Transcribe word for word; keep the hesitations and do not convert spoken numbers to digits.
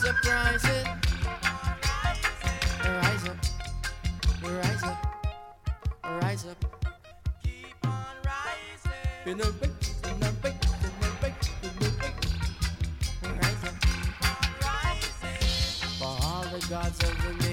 up, rise it. Rise up, rise up, rise up. Keep on rising. In a big, in a big, in a big, in a big. Rise up. For all the gods of the